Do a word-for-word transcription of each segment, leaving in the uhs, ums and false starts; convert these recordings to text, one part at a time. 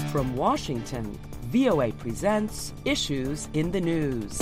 From Washington, V O A presents Issues in the News.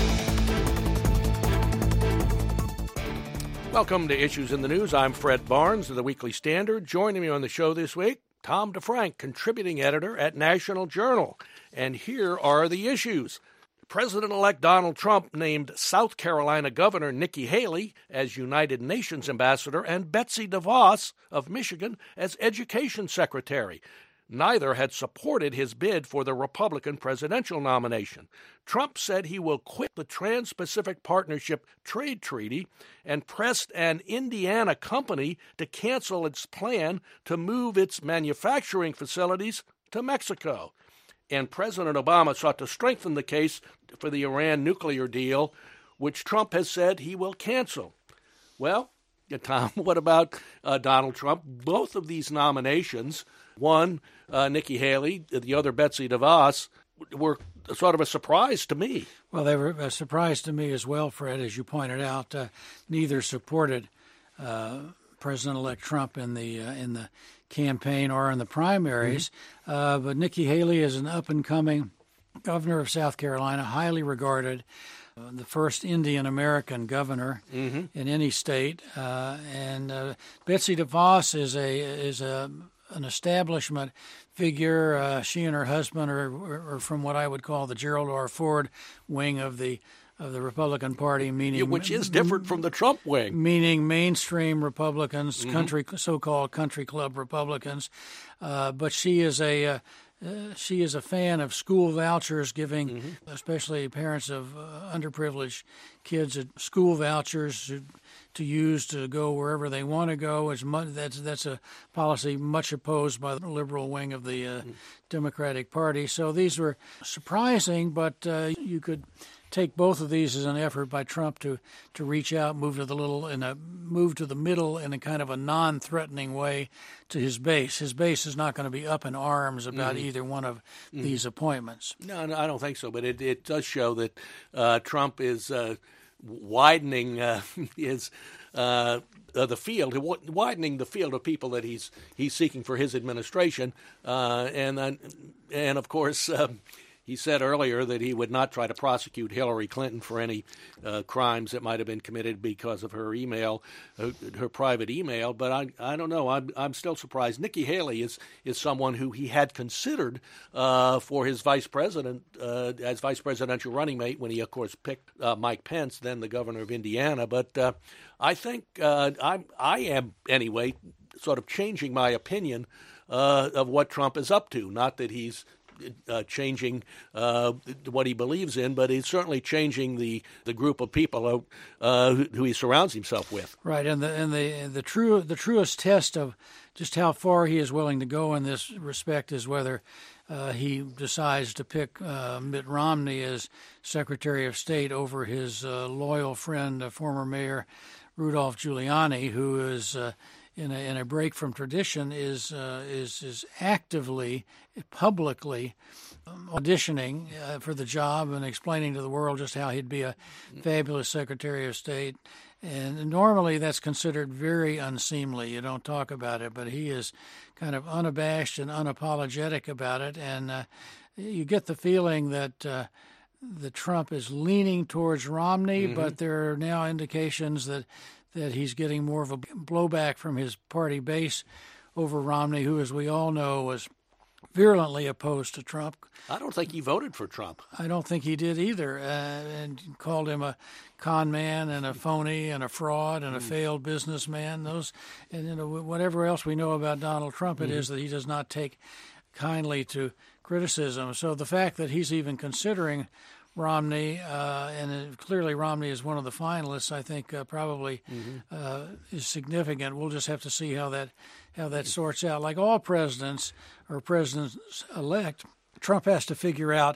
Welcome to Issues in the News. I'm Fred Barnes of the Weekly Standard. Joining me on the show this week, Tom DeFrank, contributing editor at National Journal. And here are the issues. President-elect Donald Trump named South Carolina Governor Nikki Haley as United Nations ambassador and Betsy DeVos of Michigan as education secretary. Neither had supported his bid for the Republican presidential nomination. Trump said he will quit the Trans-Pacific Partnership trade treaty and pressed an Indiana company to cancel its plan to move its manufacturing facilities to Mexico. And President Obama sought to strengthen the case for the Iran nuclear deal, which Trump has said he will cancel. Well, Tom, what about uh, Donald Trump? Both of these nominations, one, uh, Nikki Haley, the other, Betsy DeVos, were sort of a surprise to me. Well, they were a surprise to me as well, Fred, as you pointed out. Uh, neither supported uh, President-elect Trump in the uh, in the campaign or in the primaries. Mm-hmm. Uh, but Nikki Haley is an up-and-coming governor of South Carolina, highly regarded, uh, the first Indian-American governor mm-hmm. in any state. Uh, and uh, Betsy DeVos is a is a an establishment figure. Uh, she and her husband are, are from what I would call the Gerald R. Ford wing of the of the Republican Party, meaning yeah, which is different from the Trump wing, meaning mainstream Republicans, mm-hmm. country so-called country club Republicans. Uh, but she is a uh, uh, she is a fan of school vouchers, giving mm-hmm. especially parents of uh, underprivileged kids school vouchers to, to use to go wherever they want to go. It's much, that's that's a policy much opposed by the liberal wing of the uh, mm-hmm. Democratic Party. So these were surprising, but uh, you could take both of these as an effort by Trump to, to reach out, move to the little in a move to the middle in a kind of a non-threatening way to his base. His base is not going to be up in arms about mm-hmm. either one of mm-hmm. these appointments. No, no, I don't think so. But it, it does show that uh, Trump is uh, widening uh, his uh, uh, the field, widening the field of people that he's he's seeking for his administration, uh, and uh, and of course. Um, He said earlier that he would not try to prosecute Hillary Clinton for any uh, crimes that might have been committed because of her email, her, her private email. But I, I don't know. I'm, I'm still surprised. Nikki Haley is is someone who he had considered uh, for his vice president uh, as vice presidential running mate when he, of course, picked uh, Mike Pence, then the governor of Indiana. But uh, I think uh, I'm I am anyway sort of changing my opinion uh, of what Trump is up to. Not that he's Uh, changing uh, what he believes in, but he's certainly changing the, the group of people uh, who, who he surrounds himself with. Right, and the and the the true the truest test of just how far he is willing to go in this respect is whether uh, he decides to pick uh, Mitt Romney as Secretary of State over his uh, loyal friend, uh, former Mayor Rudolph Giuliani, who is. Uh, In a, in a break from tradition, is uh, is is actively, publicly auditioning uh, for the job and explaining to the world just how he'd be a fabulous Secretary of State. And normally that's considered very unseemly. You don't talk about it, but he is kind of unabashed and unapologetic about it. And uh, you get the feeling that uh, that Trump is leaning towards Romney, mm-hmm. but there are now indications that that he's getting more of a blowback from his party base over Romney, who, as we all know, was virulently opposed to Trump. I don't think he voted for Trump. I don't think he did either, uh, and called him a con man and a phony and a fraud and a mm. failed businessman. Those, and you know, whatever else we know about Donald Trump, it mm. is that he does not take kindly to criticism. So the fact that he's even considering Romney, uh, and clearly Romney is one of the finalists, I think uh, probably mm-hmm. uh, is significant. We'll just have to see how that how that sorts out. Like all presidents or presidents-elect, Trump has to figure out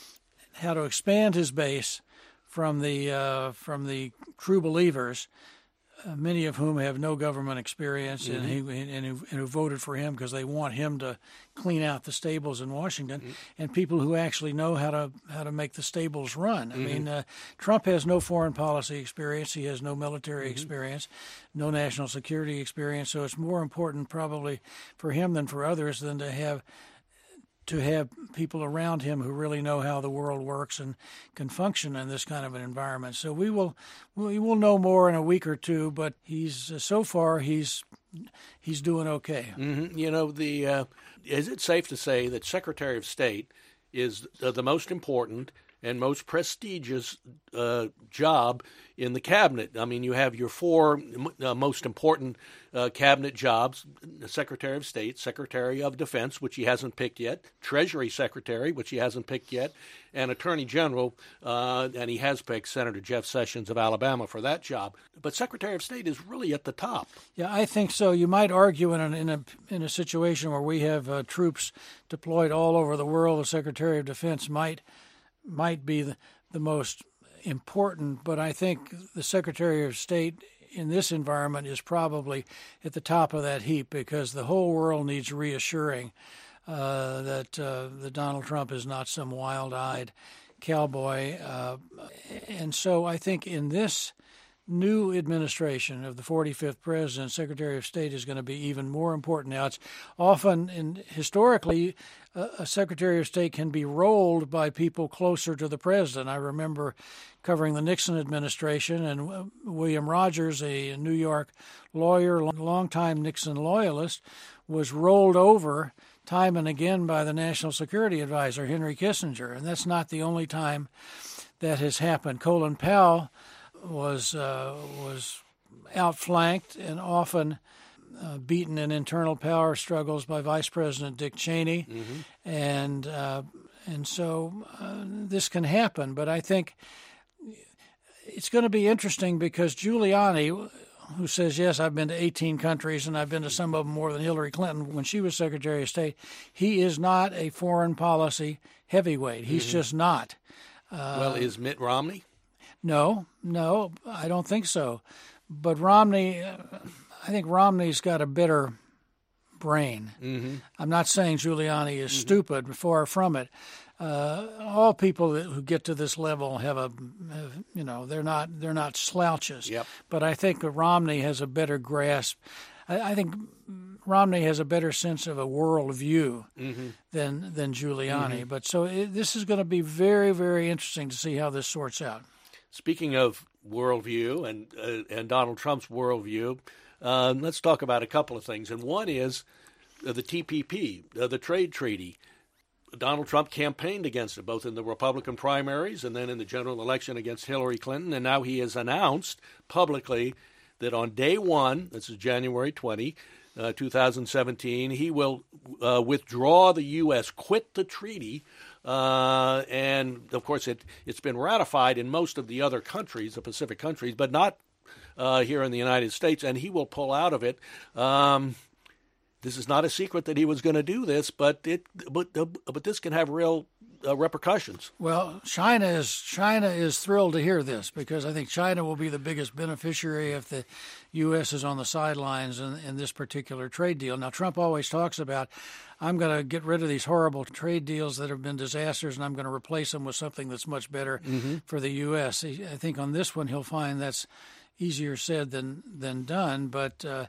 how to expand his base from the uh, from the true believers, uh, many of whom have no government experience mm-hmm. and, he, and, who, and who voted for him because they want him to clean out the stables in Washington, mm-hmm. and people who actually know how to how to make the stables run. I mm-hmm. mean, uh, Trump has no foreign policy experience. He has no military mm-hmm. experience, no national security experience. So it's more important probably for him than for others than to have to have people around him who really know how the world works and can function in this kind of an environment. So we will we will know more in a week or two, but he's uh, so far he's he's doing okay. Mm-hmm. You know, the uh, is it safe to say that Secretary of State is uh, the most important and most prestigious uh, job in the cabinet? I mean, you have your four uh, most important uh, cabinet jobs: the Secretary of State, Secretary of Defense, which he hasn't picked yet, Treasury Secretary, which he hasn't picked yet, and Attorney General, uh, and he has picked Senator Jeff Sessions of Alabama for that job. But Secretary of State is really at the top. Yeah, I think so. You might argue in a in a, in a situation where we have uh, troops deployed all over the world, the Secretary of Defense might might be the, the most important, but I think the Secretary of State in this environment is probably at the top of that heap, because the whole world needs reassuring uh, that uh, that Donald Trump is not some wild-eyed cowboy. Uh, and so I think in this new administration of the forty-fifth president, Secretary of State is going to be even more important. Now, it's often, in, historically, a, a Secretary of State can be rolled by people closer to the president. I remember covering the Nixon administration, and uh, William Rogers, a New York lawyer, longtime Nixon loyalist, was rolled over time and again by the National Security Advisor, Henry Kissinger. And that's not the only time that has happened. Colin Powell was uh, was outflanked and often uh, beaten in internal power struggles by Vice President Dick Cheney, mm-hmm. and uh, and so uh, this can happen. But I think it's going to be interesting, because Giuliani, who says, yes, I've been to eighteen countries and I've been to some of them more than Hillary Clinton when she was Secretary of State, he is not a foreign policy heavyweight. He's mm-hmm. just not. Uh, well, is Mitt Romney? No, no, I don't think so. But Romney, I think Romney's got a better brain. Mm-hmm. I'm not saying Giuliani is mm-hmm. stupid, far from it. Uh, all people that, who get to this level have a, have, you know, they're not they're not slouches. Yep. But I think Romney has a better grasp. I, I think Romney has a better sense of a worldview mm-hmm. than than Giuliani. Mm-hmm. But so it, this is going to be very, very interesting to see how this sorts out. Speaking of worldview and uh, and Donald Trump's worldview, uh, let's talk about a couple of things. And one is uh, the T P P, uh, the trade treaty. Donald Trump campaigned against it, both in the Republican primaries and then in the general election against Hillary Clinton. And now he has announced publicly that on day one, this is January twentieth, uh, two thousand seventeen, he will uh, withdraw the U S, quit the treaty. Uh, and, of course, it, it's been ratified in most of the other countries, the Pacific countries, but not uh, here in the United States, and he will pull out of it. Um, this is not a secret that he was going to do this, but it but but this can have real uh, repercussions. Well, China is China is thrilled to hear this, because I think China will be the biggest beneficiary if the U S is on the sidelines in, in this particular trade deal. Now, Trump always talks about, I'm going to get rid of these horrible trade deals that have been disasters, and I'm going to replace them with something that's much better mm-hmm. for the U S. I think on this one he'll find that's easier said than, than done, but uh,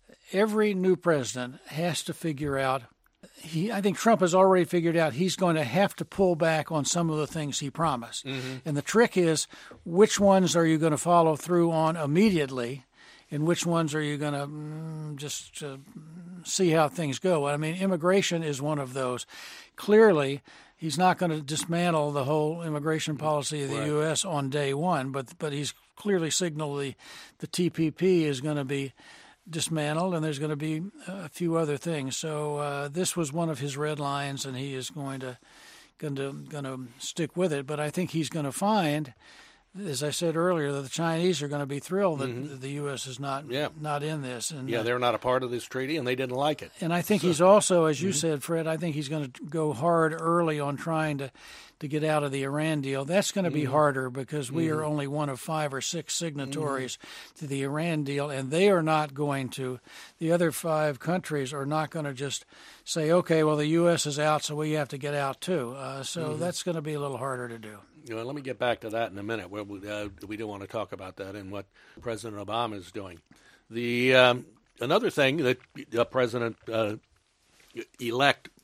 every new president has to figure out, he, I think Trump has already figured out he's going to have to pull back on some of the things he promised. Mm-hmm. And the trick is, which ones are you going to follow through on immediately, and which ones are you going to mm, just uh, see how things go? I mean, immigration is one of those. Clearly, he's not going to dismantle the whole immigration policy of the right. U S on day one, but but he's clearly signaled the, the T P P is going to be dismantled, and there's going to be a few other things. So uh, this was one of his red lines, and he is going to going to going to stick with it. But I think he's going to find, as I said earlier, that the Chinese are going to be thrilled that mm-hmm. the U S is not yeah. not in this. And yeah, they're not a part of this treaty, and they didn't like it. And I think so, he's also, as you mm-hmm. said, Fred, I think he's going to go hard early on trying to, to get out of the Iran deal. That's going to be mm-hmm. harder, because we mm-hmm. are only one of five or six signatories mm-hmm. to the Iran deal, and they are not going to, the other five countries are not going to just say, okay, well, the U S is out, so we have to get out too. Uh, so mm-hmm. that's going to be a little harder to do. You know, let me get back to that in a minute. Where we, uh, we do want to talk about that and what President Obama is doing. The um, another thing that uh, President uh, elect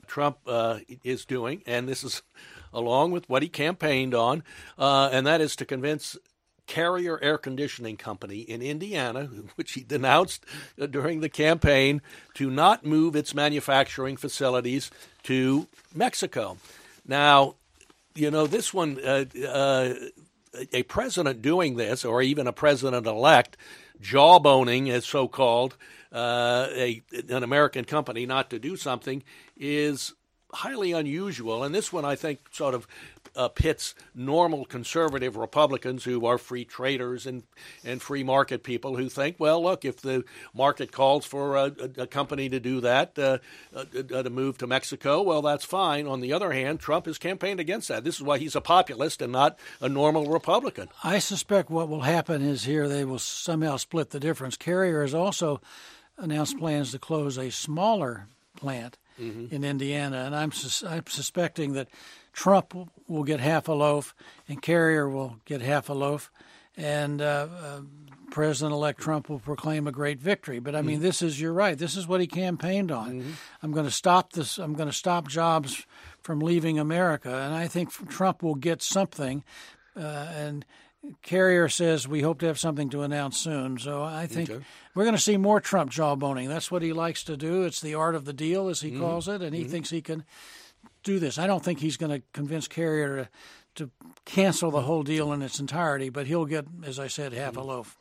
Trump uh, is doing, and this is along with what he campaigned on, uh, and that is to convince Carrier Air Conditioning Company in Indiana, which he denounced uh, during the campaign, to not move its manufacturing facilities to Mexico. Now, you know, this one, uh, uh, a president doing this, or even a president-elect, jawboning, as so-called, uh, a, an American company not to do something is highly unusual. And this one, I think, sort of uh, pits normal conservative Republicans who are free traders and, and free market people who think, well, look, if the market calls for a, a, a company to do that, uh, uh, to move to Mexico, well, that's fine. On the other hand, Trump has campaigned against that. This is why he's a populist and not a normal Republican. I suspect what will happen is here they will somehow split the difference. Carrier has also announced plans to close a smaller plant Mm-hmm. in Indiana, and I'm sus- I'm suspecting that Trump will get half a loaf and Carrier will get half a loaf, and uh, uh, President-elect Trump will proclaim a great victory. But I mean, mm-hmm. this is you're right. This is what he campaigned on. Mm-hmm. I'm going to stop this. I'm going to stop jobs from leaving America, and I think Trump will get something. Uh, and Carrier says we hope to have something to announce soon. So I think okay. we're going to see more Trump jawboning. That's what he likes to do. It's the art of the deal, as he mm-hmm. calls it, and he mm-hmm. thinks he can do this. I don't think he's going to convince Carrier to, to cancel the whole deal in its entirety, but he'll get, as I said, half mm-hmm. a loaf.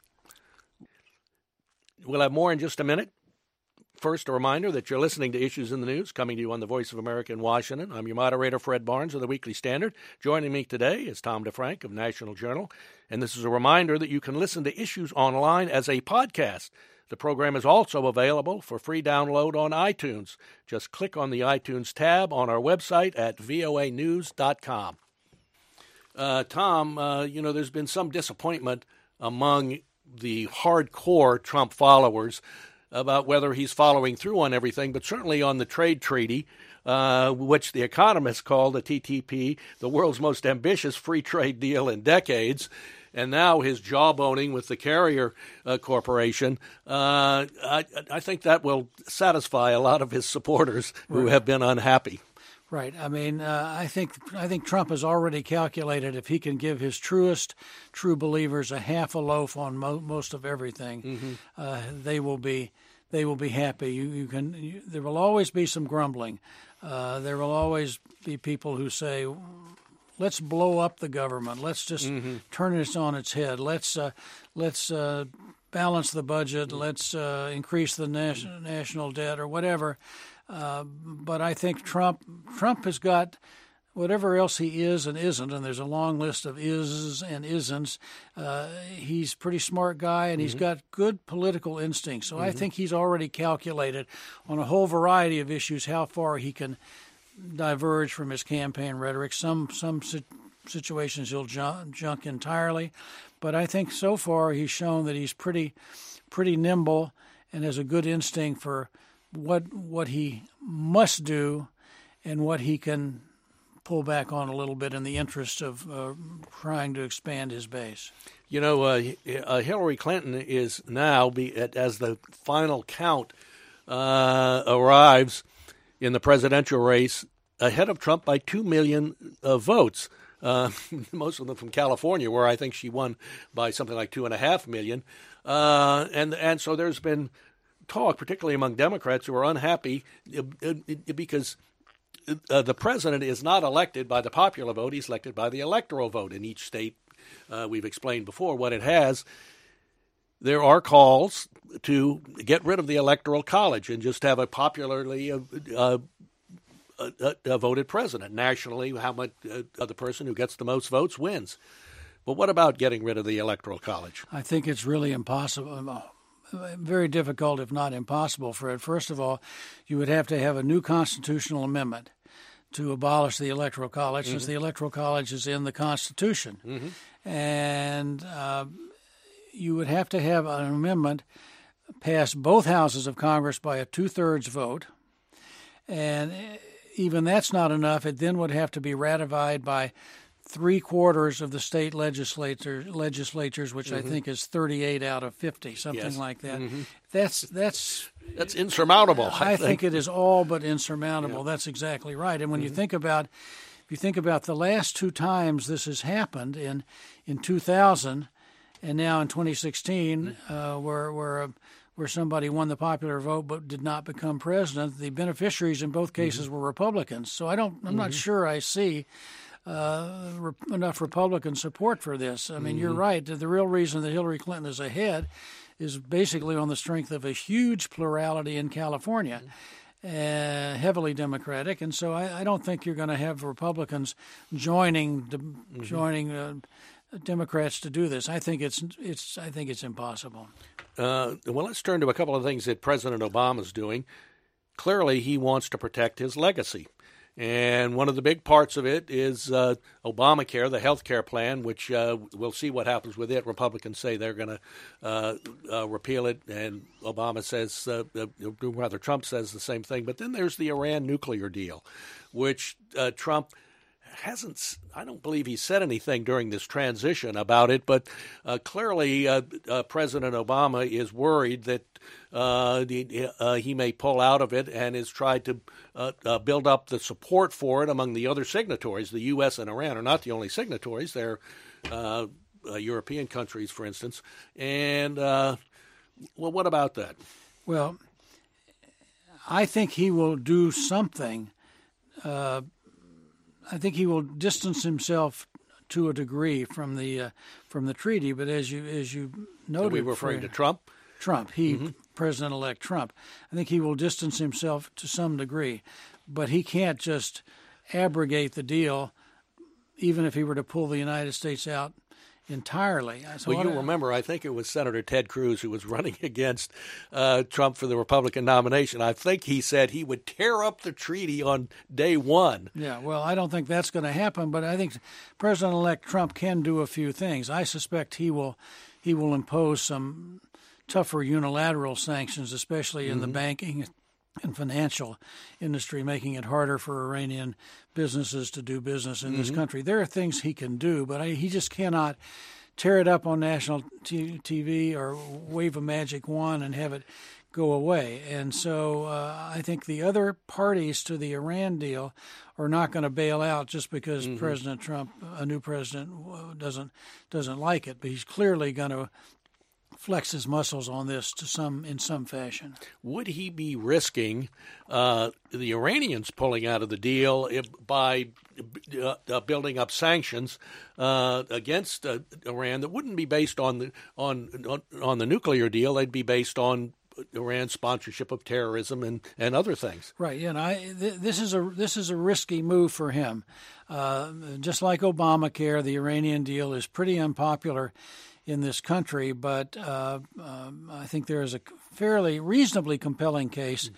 We'll have more in just a minute. First, a reminder that you're listening to Issues in the News, coming to you on the Voice of America in Washington. I'm your moderator, Fred Barnes of the Weekly Standard. Joining me today is Tom DeFrank of National Journal. And this is a reminder that you can listen to Issues online as a podcast. The program is also available for free download on iTunes. Just click on the iTunes tab on our website at V O A news dot com. Uh, Tom, uh, you know, there's been some disappointment among the hardcore Trump followers about whether he's following through on everything, but certainly on the trade treaty, uh, which the economists call the T T P, the world's most ambitious free trade deal in decades, and now his jawboning with the Carrier uh, Corporation. Uh, I, I think that will satisfy a lot of his supporters who right. have been unhappy. Right. I mean, uh, I think I think Trump has already calculated if he can give his truest, true believers a half a loaf on mo- most of everything, mm-hmm. uh, they will be they will be happy. You, you can. You, there will always be some grumbling. Uh, there will always be people who say, "Let's blow up the government. Let's just mm-hmm. turn it on its head. Let's uh, let's uh, balance the budget. Mm-hmm. Let's uh, increase the nas- national debt or whatever." Uh, but I think Trump Trump has got whatever else he is and isn't, and there's a long list of is and isn'ts. Uh, he's a pretty smart guy, and mm-hmm. he's got good political instincts. So mm-hmm. I think he's already calculated on a whole variety of issues how far he can diverge from his campaign rhetoric. Some some situations he'll junk, junk entirely, but I think so far he's shown that he's pretty pretty nimble and has a good instinct for what what he must do and what he can pull back on a little bit in the interest of uh, trying to expand his base. You know, uh, uh, Hillary Clinton is now, be, as the final count uh, arrives in the presidential race, ahead of Trump by two million uh, votes, uh, most of them from California, where I think she won by something like two and a half million. Uh, and, and so there's been talk, particularly among Democrats who are unhappy because uh, the president is not elected by the popular vote. He's elected by the electoral vote in each state. Uh, we've explained before what it has. There are calls to get rid of the Electoral College and just have a popularly uh, uh, uh, uh, voted president. Nationally, how much uh, the person who gets the most votes wins. But what about getting rid of the Electoral College? I think it's really impossible. Very difficult, if not impossible, Fred. First of all, you would have to have a new constitutional amendment to abolish the Electoral College, mm-hmm. since the Electoral College is in the Constitution. Mm-hmm. And uh, you would have to have an amendment pass both houses of Congress by a two-thirds vote. And even that's not enough. It then would have to be ratified by three quarters of the state legislature, legislatures, which mm-hmm. I think is thirty-eight out of fifty, something yes. like that. Mm-hmm. That's that's that's insurmountable. I, I think. think it is all but insurmountable. Yeah. That's exactly right. And when mm-hmm. you think about, if you think about the last two times this has happened, in in two thousand and now in twenty sixteen, mm-hmm. uh, where where. Uh, where somebody won the popular vote but did not become president, the beneficiaries in both cases mm-hmm. were Republicans. So I don't, I'm mm-hmm. not sure I see uh, re- enough Republican support for this. I mean, mm-hmm. you're right. The real reason that Hillary Clinton is ahead is basically on the strength of a huge plurality in California, mm-hmm. uh, heavily Democratic. And so I, I don't think you're going to have Republicans joining the, mm-hmm. joining uh, Democrats to do this. I think it's it's I think it's impossible. Uh, well, let's turn to a couple of things that President Obama is doing. Clearly, he wants to protect his legacy. And one of the big parts of it is uh, Obamacare, the health care plan, which uh, we'll see what happens with it. Republicans say they're going to uh, uh, repeal it, and Obama says, uh, uh, rather Trump says the same thing. But then there's the Iran nuclear deal, which uh, Trump hasn't, I don't believe he said anything during this transition about it, but uh, clearly uh, uh, President Obama is worried that uh, the, uh, he may pull out of it and has tried to uh, uh, build up the support for it among the other signatories. The U S and Iran are not the only signatories. They're uh, uh, European countries, for instance. And, uh, well, what about that? Well, I think he will do something uh I think he will distance himself to a degree from the uh, from the treaty. But as you as you noted, are we referring for, to Trump? Trump, he mm-hmm. President-elect Trump. I think he will distance himself to some degree, but he can't just abrogate the deal, even if he were to pull the United States out entirely. So well, you remember, I think it was Senator Ted Cruz who was running against uh, Trump for the Republican nomination. I think he said he would tear up the treaty on day one. Yeah, well, I don't think that's going to happen, but I think President-elect Trump can do a few things. I suspect he will he will impose some tougher unilateral sanctions, especially in mm-hmm. the banking and financial industry, making it harder for Iranian businesses to do business in mm-hmm. this country. There are things he can do, but I, he just cannot tear it up on national t- TV or wave a magic wand and have it go away. And so uh, I think the other parties to the Iran deal are not going to bail out just because mm-hmm. President Trump, a new president, doesn't doesn't like it. But he's clearly going to flex his muscles on this to some in some fashion. Would he be risking uh, the Iranians pulling out of the deal if, by uh, uh, building up sanctions uh, against uh, Iran that wouldn't be based on the on, on on the nuclear deal? They'd be based on Iran's sponsorship of terrorism and, and other things. Right. Yeah. And I, th- this is a this is a risky move for him. Uh, just like Obamacare, the Iranian deal is pretty unpopular in this country, but uh, um, I think there is a fairly reasonably compelling case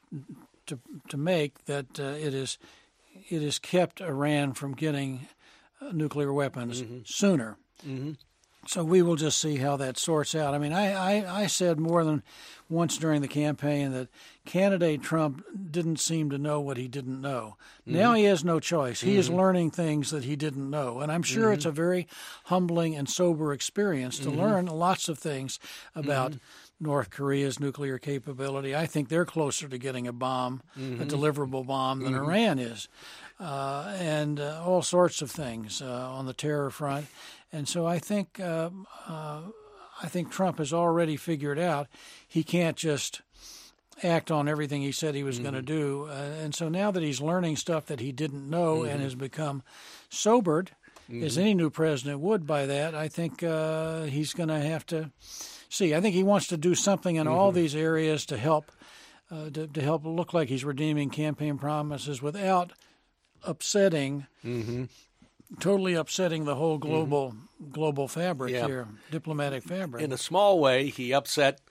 to to make that uh, it is it has kept Iran from getting uh, nuclear weapons mm-hmm. sooner. Mm-hmm. So we will just see how that sorts out. I mean, I, I, I said more than once during the campaign that candidate Trump didn't seem to know what he didn't know. Mm-hmm. Now he has no choice. He mm-hmm. is learning things that he didn't know. And I'm sure mm-hmm. it's a very humbling and sober experience to mm-hmm. learn lots of things about mm-hmm. North Korea's nuclear capability. I think they're closer to getting a bomb, mm-hmm. a deliverable bomb, than mm-hmm. Iran is. Uh, and uh, all sorts of things uh, on the terror front. And so I think uh, uh, I think Trump has already figured out he can't just act on everything he said he was mm-hmm. going to do. Uh, and so now that he's learning stuff that he didn't know mm-hmm. and has become sobered, mm-hmm. as any new president would by that, I think uh, he's going to have to see. I think he wants to do something in mm-hmm. all these areas to help uh, to, to help look like he's redeeming campaign promises without upsetting. Mm-hmm. Totally upsetting the whole global mm-hmm. global fabric yeah. here, diplomatic fabric. In a small way, he upset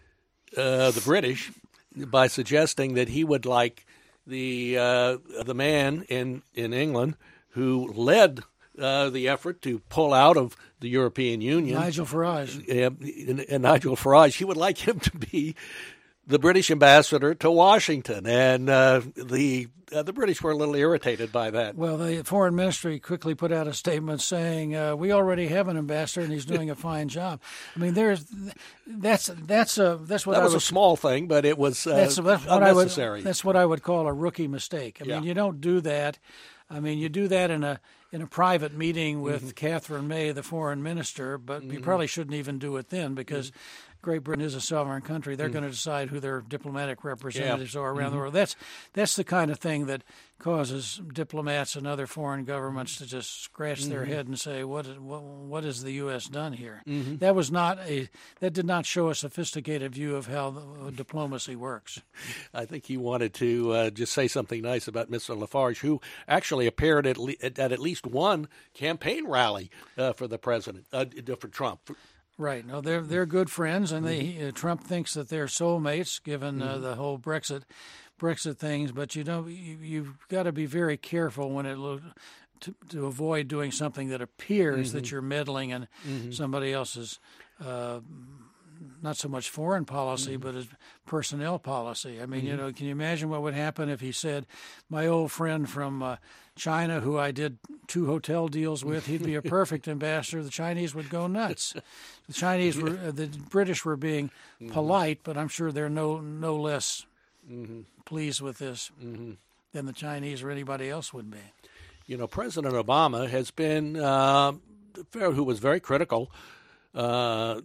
uh, the British by suggesting that he would like the uh, the man in, in England who led uh, the effort to pull out of the European Union, Nigel Farage. Uh, and, and Nigel Farage, he would like him to be the British ambassador to Washington, and uh, the uh, the British were a little irritated by that. Well, the foreign ministry quickly put out a statement saying uh, we already have an ambassador and he's doing a fine job. I mean, there's that's that's a that's what that I was would, a small thing, but it was uh, that's, that's what unnecessary. I would, that's what I would call a rookie mistake. I yeah. mean, you don't do that. I mean, you do that in a in a private meeting with mm-hmm. Catherine May, the foreign minister, but mm-hmm. you probably shouldn't even do it then because mm-hmm. Great Britain is a sovereign country. They're mm-hmm. going to decide who their diplomatic representatives yeah. are around mm-hmm. the world. That's that's the kind of thing that causes diplomats and other foreign governments to just scratch mm-hmm. their head and say, "What is, what, what has the U S done here?" Mm-hmm. That was not a that did not show a sophisticated view of how the, diplomacy works. I think he wanted to uh, just say something nice about Mister Lafarge, who actually appeared at le- at, at least one campaign rally uh, for the president, uh, for Trump. Right. No, they're they're good friends, and they uh, Trump thinks that they're soulmates, given uh, mm-hmm. the whole Brexit Brexit things. But you know, you, you've got to be very careful when it lo- to to avoid doing something that appears mm-hmm. that you're meddling in mm-hmm. somebody else's. Uh, not so much foreign policy, mm-hmm. but his personnel policy. I mean, mm-hmm. you know, can you imagine what would happen if he said, my old friend from uh, China, who I did two hotel deals with, he'd be a perfect ambassador. The Chinese would go nuts. The Chinese were, uh, the British were being mm-hmm. polite, but I'm sure they're no no less mm-hmm. pleased with this mm-hmm. than the Chinese or anybody else would be. You know, President Obama has been, uh, who was very critical, uh,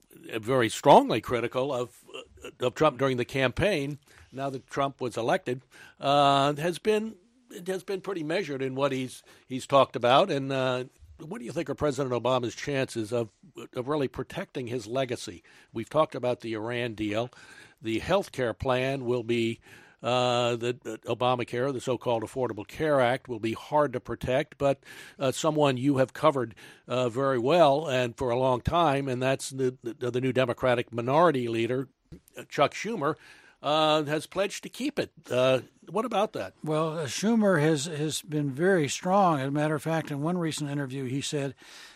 very strongly critical of of Trump during the campaign. Now that Trump was elected, uh, has been it has been pretty measured in what he's he's talked about. And uh, what do you think are President Obama's chances of of really protecting his legacy? We've talked about the Iran deal. The health care plan will be uh, the, the Obamacare, the so-called Affordable Care Act, will be hard to protect, but uh, someone you have covered uh, very well and for a long time, and that's the, the, the new Democratic minority leader, Chuck Schumer, uh, has pledged to keep it. Uh, what about that? Well, uh, Schumer has, has been very strong. As a matter of fact, in one recent interview, he said,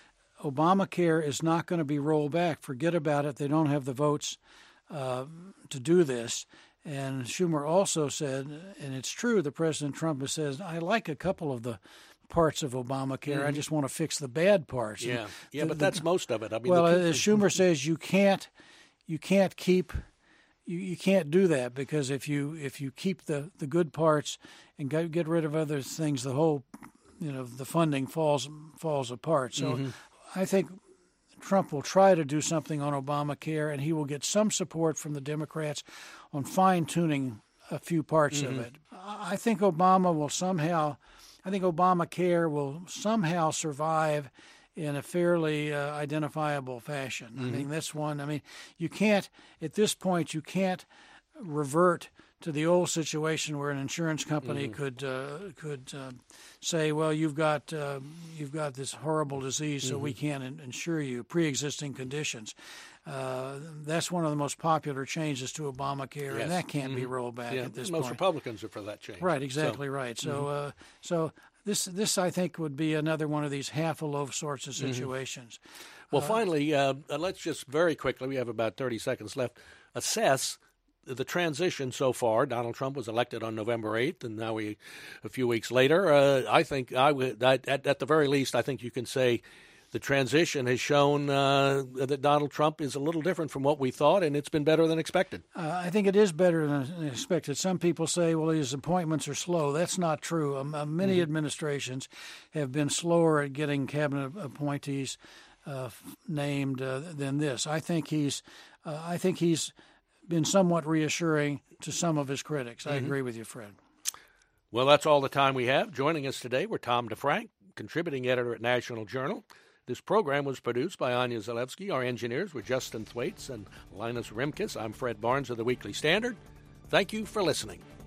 Obamacare is not going to be rolled back. Forget about it. They don't have the votes uh, to do this. And Schumer also said, and it's true, the President Trump has said, I like a couple of the parts of Obamacare. Mm-hmm. I just want to fix the bad parts. Yeah, yeah, the, but the, that's most of it. I mean, well, the, as Schumer says, you can't, you can't keep, you, you can't do that because if you if you keep the, the good parts and get, get rid of other things, the whole, you know, the funding falls falls apart. So, mm-hmm. I think Trump will try to do something on Obamacare, and he will get some support from the Democrats on fine-tuning a few parts mm-hmm. of it. I think Obama will somehow, I think Obamacare will somehow survive in a fairly uh, identifiable fashion. Mm-hmm. I think that's one. I mean, you can't, at this point, you can't revert to the old situation where an insurance company mm-hmm. could uh, could uh, say, "Well, you've got uh, you've got this horrible disease, so mm-hmm. we can't in- insure you." Pre-existing conditions. Uh, that's one of the most popular changes to Obamacare, yes. and that can't mm-hmm. be rolled back yeah. at this Most point. Most Republicans are for that change. Right, exactly so, right. So, mm-hmm. uh, so this this I think would be another one of these half a loaf sorts of situations. Mm-hmm. Well, uh, finally, uh, let's just very quickly. We have about thirty seconds left. Assess the transition so far. Donald Trump was elected on November eighth, and now we, a few weeks later, uh, I think I would, at, at the very least, I think you can say the transition has shown uh, that Donald Trump is a little different from what we thought, and it's been better than expected. Uh, I think it is better than expected. Some people say, well, his appointments are slow. That's not true. Um, uh, many mm-hmm. administrations have been slower at getting cabinet appointees uh, named uh, than this. I think he's, uh, I think he's been somewhat reassuring to some of his critics. I mm-hmm. agree with you, Fred. Well, that's all the time we have. Joining us today were Tom DeFrank, contributing editor at National Journal. This program was produced by Anya Zalewski. Our engineers were Justin Thwaites and Linus Rimkus. I'm Fred Barnes of the Weekly Standard. Thank you for listening.